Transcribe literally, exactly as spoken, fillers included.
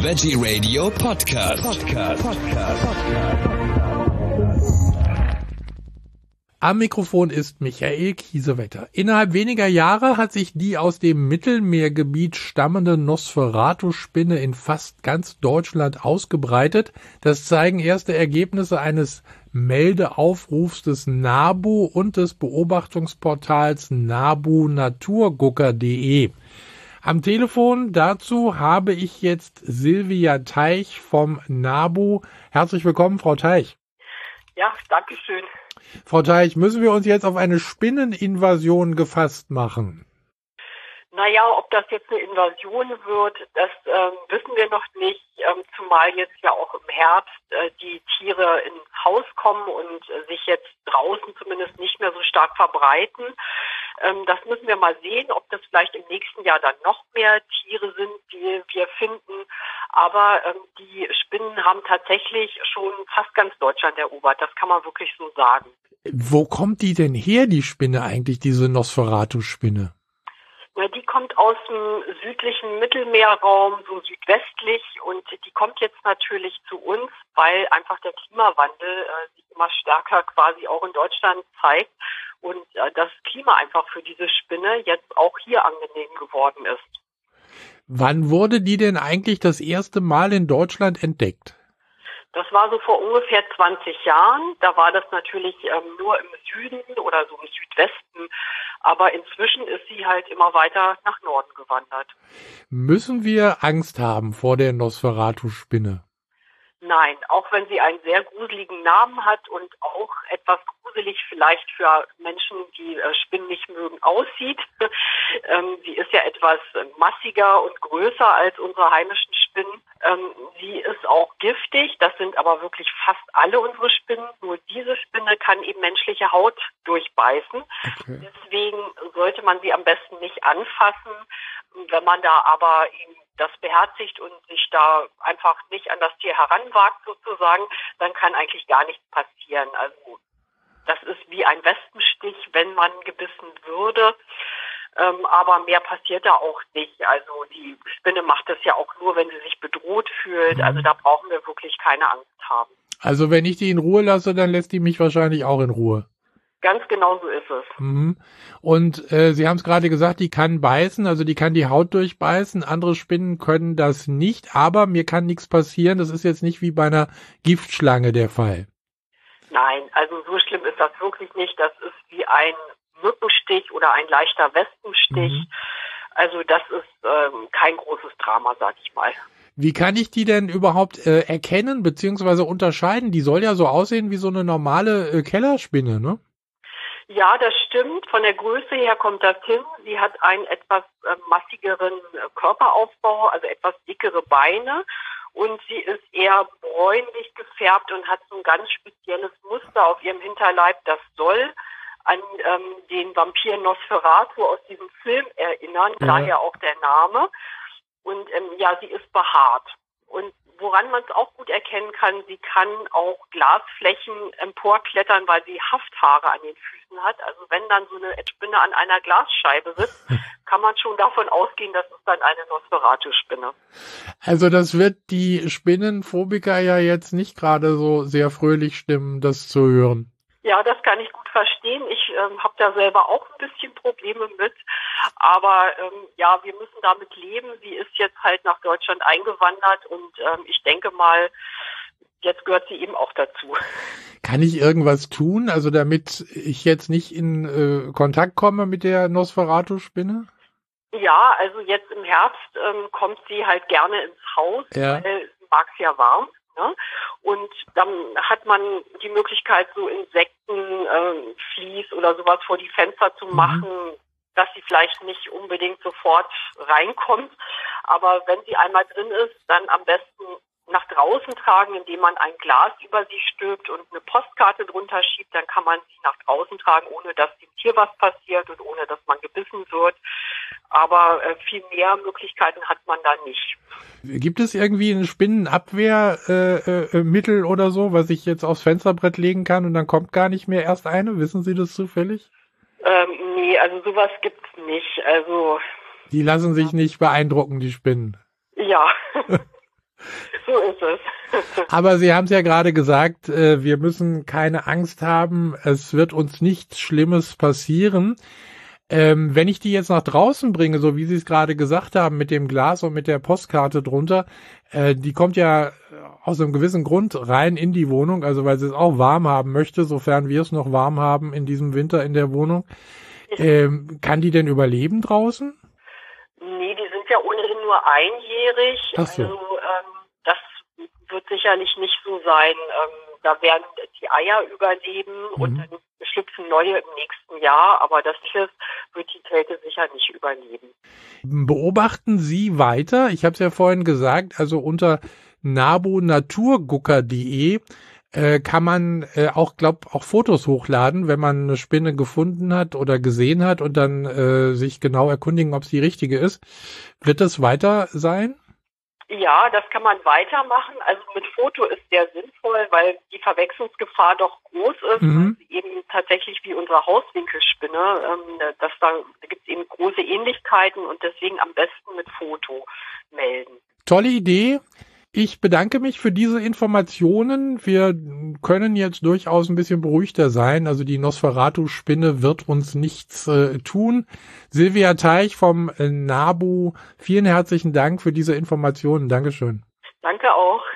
Veggie Radio Podcast. Podcast. Podcast. Am Mikrofon ist Michael Kiesewetter. Innerhalb weniger Jahre hat sich die aus dem Mittelmeergebiet stammende Nosferatu-Spinne in fast ganz Deutschland ausgebreitet. Das zeigen erste Ergebnisse eines Meldeaufrufs des NABU und des Beobachtungsportals nabu naturgucker punkt de. Am Telefon dazu habe ich jetzt Silvia Teich vom NABU. Herzlich willkommen, Frau Teich. Ja, danke schön. Frau Teich, müssen wir uns jetzt auf eine Spinneninvasion gefasst machen? Naja, ob das jetzt eine Invasion wird, das ähm, wissen wir noch nicht, ähm, zumal jetzt ja auch im Herbst äh, die Tiere ins Haus kommen und äh, sich jetzt draußen zumindest nicht mehr so stark verbreiten. Ähm, das müssen wir mal sehen, ob das vielleicht im nächsten Jahr dann noch mehr Tiere sind, die wir finden. Aber ähm, die Spinnen haben tatsächlich schon fast ganz Deutschland erobert, das kann man wirklich so sagen. Wo kommt die denn her, die Spinne eigentlich, diese Nosferatu-Spinne? Ja, die kommt aus dem südlichen Mittelmeerraum, so südwestlich, und die kommt jetzt natürlich zu uns, weil einfach der Klimawandel äh, sich immer stärker quasi auch in Deutschland zeigt und äh, das Klima einfach für diese Spinne jetzt auch hier angenehm geworden ist. Wann wurde die denn eigentlich das erste Mal in Deutschland entdeckt? Das war so vor ungefähr zwanzig Jahren. Da war das natürlich ähm, nur im Süden oder so im Südwesten. Aber inzwischen ist sie halt immer weiter nach Norden gewandert. Müssen wir Angst haben vor der Nosferatu-Spinne? Nein, auch wenn sie einen sehr gruseligen Namen hat und auch etwas gruselig vielleicht für Menschen, die äh, Spinnen nicht mögen, aussieht. ähm, sie ist ja etwas massiger und größer als unsere heimischen Spinnen. Ähm, sie ist auch giftig, das sind aber wirklich fast alle unsere Spinnen. Nur diese Spinne kann eben menschliche Haut durchbeißen. Okay. Deswegen sollte man sie am besten nicht anfassen. Wenn man da aber eben das beherzigt und sich da einfach nicht an das Tier heranwagt sozusagen, dann kann eigentlich gar nichts passieren. Also das ist wie ein Wespenstich, wenn man gebissen würde. Ähm, aber mehr passiert da auch nicht. Also die Spinne macht das ja auch nur, wenn sie sich bedroht fühlt. Mhm. Also da brauchen wir wirklich keine Angst haben. Also wenn ich die in Ruhe lasse, dann lässt die mich wahrscheinlich auch in Ruhe. Ganz genau so ist es. Mhm. Und äh, Sie haben es gerade gesagt, die kann beißen, also die kann die Haut durchbeißen. Andere Spinnen können das nicht, aber mir kann nichts passieren. Das ist jetzt nicht wie bei einer Giftschlange der Fall. Nein, also so schlimm ist das wirklich nicht. Das ist wie ein Mückenstich oder ein leichter Wespenstich. Mhm. Also das ist ähm, kein großes Drama, sag ich mal. Wie kann ich die denn überhaupt äh, erkennen bzw. unterscheiden? Die soll ja so aussehen wie so eine normale äh, Kellerspinne, ne? Ja, das stimmt. Von der Größe her kommt das hin. Sie hat einen etwas äh, massigeren äh, Körperaufbau, also etwas dickere Beine. Und sie ist eher bräunlich gefärbt und hat so ein ganz spezielles Muster auf ihrem Hinterleib. Das soll an ähm, den Vampir Nosferatu aus diesem Film erinnern, ja. Daher auch der Name. Und ähm, ja, sie ist behaart. Und woran man es auch gut erkennen kann, sie kann auch Glasflächen emporklettern, weil sie Hafthaare an den Füßen hat. Also wenn dann so eine Spinne an einer Glasscheibe sitzt, kann man schon davon ausgehen, das ist dann eine Nosferatu-Spinne. Also das wird die Spinnenphobiker ja jetzt nicht gerade so sehr fröhlich stimmen, das zu hören. Ja, das kann ich gut verstehen. Ich ähm, habe da selber auch ein bisschen Probleme mit. Aber ähm, ja, wir müssen damit leben. Sie ist jetzt halt nach Deutschland eingewandert und ähm, ich denke mal, jetzt gehört sie eben auch dazu. Kann ich irgendwas tun, also damit ich jetzt nicht in äh, Kontakt komme mit der Nosferatu-Spinne? Ja, also jetzt im Herbst ähm, kommt sie halt gerne ins Haus, ja. Weil sie mag es ja warm. Ne? Und dann hat man die Möglichkeit, so Insekten, äh, Vlies oder sowas vor die Fenster zu machen, mhm. dass sie vielleicht nicht unbedingt sofort reinkommt. Aber wenn sie einmal drin ist, dann am besten nach draußen tragen, indem man ein Glas über sie stülpt und eine Postkarte drunter schiebt. Dann kann man sie nach draußen tragen, ohne dass dem Tier was passiert und ohne dass man gebissen wird. Aber äh, viel mehr Möglichkeiten hat man da nicht. Gibt es irgendwie ein Spinnenabwehrmittel äh, äh, Mittel oder so, was ich jetzt aufs Fensterbrett legen kann und dann kommt gar nicht mehr erst eine? Wissen Sie das zufällig? Ähm, nee, also sowas gibt's nicht. Also die lassen sich nicht beeindrucken, die Spinnen. Ja. So ist es. Aber Sie haben es ja gerade gesagt, äh, wir müssen keine Angst haben, es wird uns nichts Schlimmes passieren. Ähm, wenn ich die jetzt nach draußen bringe, so wie Sie es gerade gesagt haben, mit dem Glas und mit der Postkarte drunter, äh, die kommt ja aus einem gewissen Grund rein in die Wohnung, also weil sie es auch warm haben möchte, sofern wir es noch warm haben in diesem Winter in der Wohnung. Ähm, kann die denn überleben draußen? Nee, die sind ja ohnehin nur einjährig. Ach so. Also ähm, das wird sicherlich nicht so sein. Ähm, da werden die Eier überleben mhm. und dann schlüpfen neue im nächsten Jahr, aber das Schiff wird die Kälte sicher nicht überleben. Beobachten Sie weiter? Ich habe es ja vorhin gesagt, also unter nabu naturgucker punkt de äh, kann man äh, auch, glaub, auch Fotos hochladen, wenn man eine Spinne gefunden hat oder gesehen hat und dann äh, sich genau erkundigen, ob es die richtige ist. Wird das weiter sein? Ja, das kann man weitermachen. Also mit Foto ist sehr sinnvoll, weil die Verwechslungsgefahr doch groß ist. Mhm. Also eben tatsächlich wie unsere Hauswinkelspinne. Ähm, das da, da gibt es eben große Ähnlichkeiten und deswegen am besten mit Foto melden. Tolle Idee. Ich bedanke mich für diese Informationen. Wir können jetzt durchaus ein bisschen beruhigter sein. Also die Nosferatu-Spinne wird uns nichts äh, tun. Silvia Teich vom äh, NABU, vielen herzlichen Dank für diese Informationen. Dankeschön. Danke auch.